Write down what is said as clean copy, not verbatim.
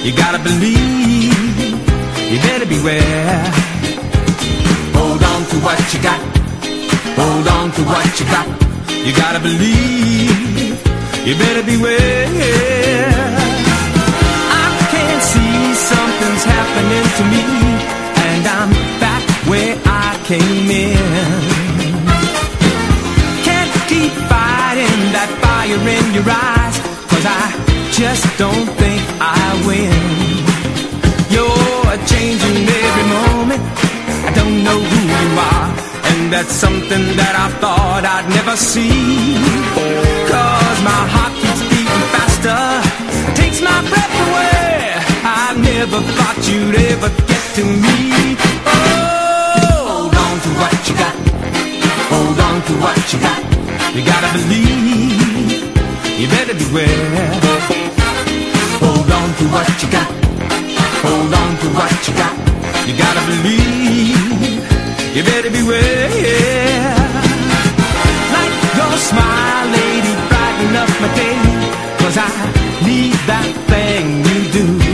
You gotta believe, you better beware. Hold on to what you got, hold on to what you got. You gotta believe, you better beware. I can see something's happening to me, and I'm back where I came in. Can't keep fighting that fire in your eyes, 'cause I just don't think I win. You're changing every moment, I don't know who you are, and that's something that I thought I'd never see. 'Cause my heart keeps beating faster, takes my breath away. I never thought you'd ever get to me. Oh, hold on to what you got, hold on to what you got. You gotta believe, you better beware. Hold on to what you got, hold on to what you got. You gotta believe, you better beware.